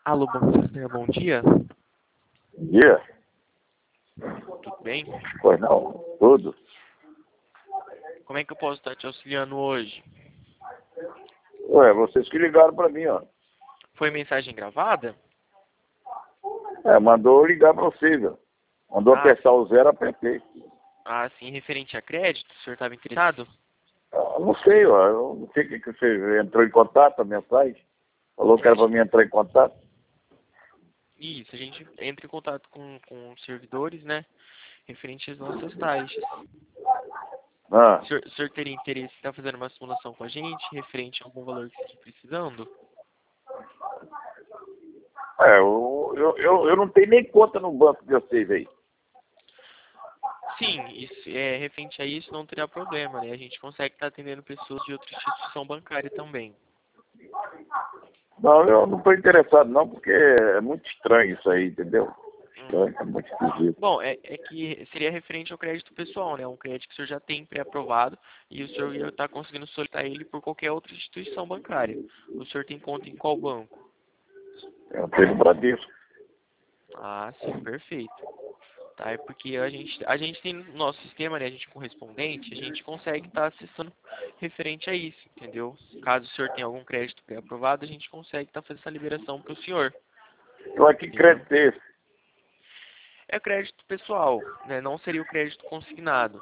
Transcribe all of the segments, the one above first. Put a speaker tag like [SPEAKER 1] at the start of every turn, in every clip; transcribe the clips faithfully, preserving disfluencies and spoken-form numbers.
[SPEAKER 1] Alô, bom, bom dia.
[SPEAKER 2] Bom dia.
[SPEAKER 1] Tudo bem?
[SPEAKER 2] Pois não, tudo.
[SPEAKER 1] Como é que eu posso estar te auxiliando hoje?
[SPEAKER 2] Ué, vocês que ligaram pra mim, ó.
[SPEAKER 1] Foi mensagem gravada?
[SPEAKER 2] É, mandou ligar pra vocês, ó. Mandou
[SPEAKER 1] Ah,
[SPEAKER 2] apertar o zero, apertei.
[SPEAKER 1] Ah, sim, referente a crédito, o senhor estava interessado?
[SPEAKER 2] Eu não sei, ó. Eu não sei o que, que você entrou em contato, a mensagem. Falou que era pra mim entrar em contato.
[SPEAKER 1] Isso, a gente entra em contato com, com os servidores, né? Referente às nossas taxas.
[SPEAKER 2] Ah,
[SPEAKER 1] O senhor, o senhor teria interesse em estar fazendo uma simulação com a gente, referente a algum valor que você esteja precisando?
[SPEAKER 2] é, eu, eu, eu, eu não tenho nem conta no banco de vocês aí.
[SPEAKER 1] Sim, isso, é, referente a isso não terá problema, né? A gente consegue estar atendendo pessoas de outra instituição bancária também.
[SPEAKER 2] Não, eu não tô interessado não, porque é muito estranho isso aí, entendeu?
[SPEAKER 1] Uhum.
[SPEAKER 2] Estranho, é muito esquisito.
[SPEAKER 1] Bom, é, é que seria referente ao crédito pessoal, né? Um crédito que o senhor já tem pré-aprovado e o senhor ia estar conseguindo solicitar ele por qualquer outra instituição bancária. O senhor tem conta em qual banco?
[SPEAKER 2] Eu tenho no Bradesco.
[SPEAKER 1] Ah, sim, perfeito. Tá, é porque a gente, a gente tem no nosso sistema, né? A gente é correspondente, a gente consegue estar acessando referente a isso, entendeu? Caso o senhor tenha algum crédito pré-aprovado, a gente consegue estar fazendo essa liberação para o senhor.
[SPEAKER 2] Eu aqui
[SPEAKER 1] Entendeu?
[SPEAKER 2] crédito é esse.
[SPEAKER 1] É crédito pessoal, né? Não seria o crédito consignado.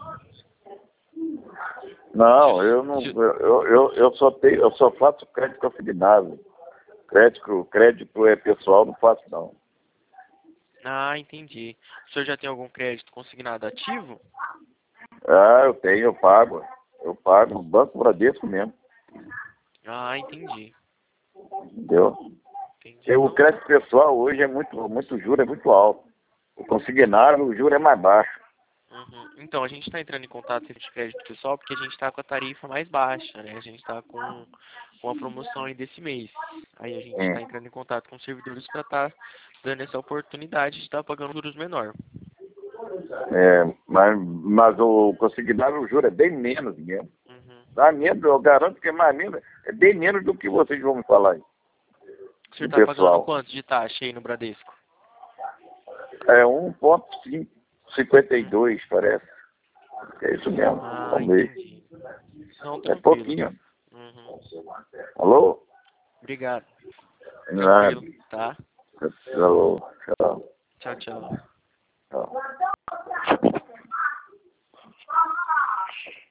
[SPEAKER 2] Não,
[SPEAKER 1] Se-
[SPEAKER 2] eu não,
[SPEAKER 1] se-
[SPEAKER 2] eu, eu, eu só tenho, eu só faço crédito consignado. Crédito, crédito é pessoal, não faço não.
[SPEAKER 1] Ah, entendi. O senhor já tem algum crédito consignado ativo?
[SPEAKER 2] Ah, eu tenho, eu pago. Eu pago no Banco Bradesco mesmo,
[SPEAKER 1] Ah, entendi.
[SPEAKER 2] entendeu? E
[SPEAKER 1] Entendi.
[SPEAKER 2] o
[SPEAKER 1] Não, não.
[SPEAKER 2] crédito pessoal hoje é muito, muito juro, é muito alto. O consignado, o juro é mais baixo.
[SPEAKER 1] Uhum. Então, a gente está entrando em contato com de crédito pessoal porque a gente está com a tarifa mais baixa, né? A gente está com, com a promoção aí desse mês. Aí a gente
[SPEAKER 2] Hum.
[SPEAKER 1] está entrando em contato com os servidores para estar dando essa oportunidade de estar pagando juros menor.
[SPEAKER 2] É, mas, mas o consignado, o juro é bem menos mesmo.
[SPEAKER 1] Uhum.
[SPEAKER 2] Dá menos, eu garanto que é mais menos, é bem menos do que vocês vão me falar aí,
[SPEAKER 1] O senhor
[SPEAKER 2] do
[SPEAKER 1] está pagando
[SPEAKER 2] pessoal.
[SPEAKER 1] quanto de taxa aí no Bradesco?
[SPEAKER 2] É um ponto cinquenta e
[SPEAKER 1] Hum.
[SPEAKER 2] dois, parece. É isso mesmo,
[SPEAKER 1] Ah,
[SPEAKER 2] vamos ver.
[SPEAKER 1] entendi. Não,
[SPEAKER 2] É
[SPEAKER 1] tranquilo.
[SPEAKER 2] pouquinho.
[SPEAKER 1] Uhum.
[SPEAKER 2] Alô?
[SPEAKER 1] Obrigado.
[SPEAKER 2] Nada.
[SPEAKER 1] Tranquilo, tá?
[SPEAKER 2] Alô? Tchau.
[SPEAKER 1] Tchau, tchau.
[SPEAKER 2] Tchau.